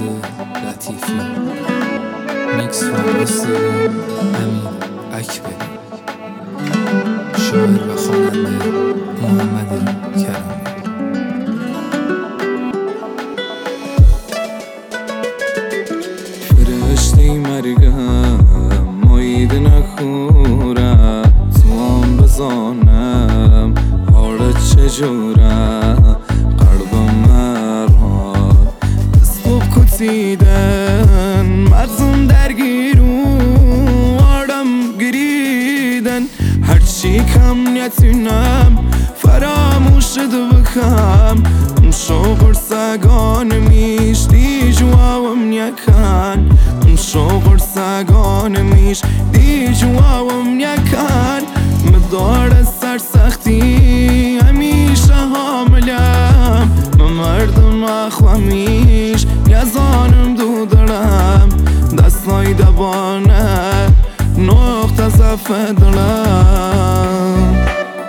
لطیفی میکس فرستاده امیر اکبری، شاعر و خواننده محمد کریمی. فرشته مرگم ماید نخورم توام بزانم حالت چجوره قلبم مراد اسباب کتیدن مغزم درگیرو آدم گریدن هرچی کم نتونم فراموشت بکم شوق سگان میش دی جوابم یکن شوق سگان میش دی جوابم یکن مدار سرسختی همیشه حاملم مردم اخوامیش یزانم دو دارم دستای دبانه نقطه ضعف دارم.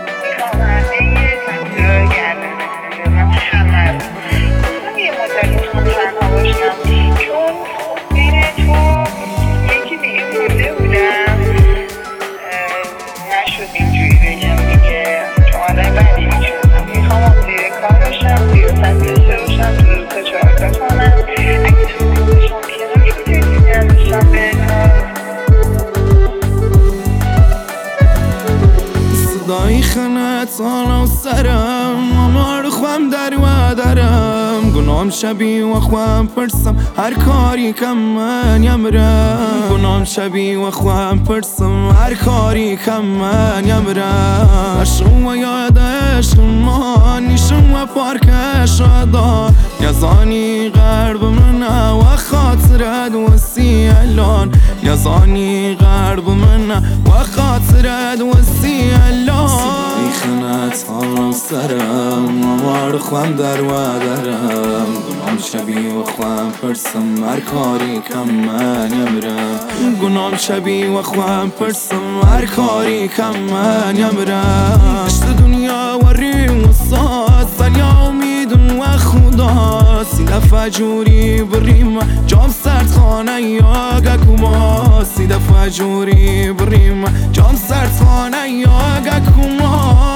صدای خنت آنو سرم امار خوام در و درم گنام شبی و خوام پرسم هر کاری کم من یمرم گنام شبی و خوام پرسم هر کاری کم من یمرم اشم و یادش ما نیشم و پارکش ادا یزانی غرب من و خاطرت وسی الان یزانی غرب من و خاطرت وسی الان صدای خنت آنو سرم امار خوام در و درم گنام شبی و خوام پرسم هر کاری کم من یمرم گنام شبی و خوام پرسم هر کاری کم من یمرم اشت دنیا و ریم و ساز سنیا امیدم و خدا سیده فجوری بریم جام سرد خانه یا گکوما سیده فجوری بریم جام سرد خانه یا گکوما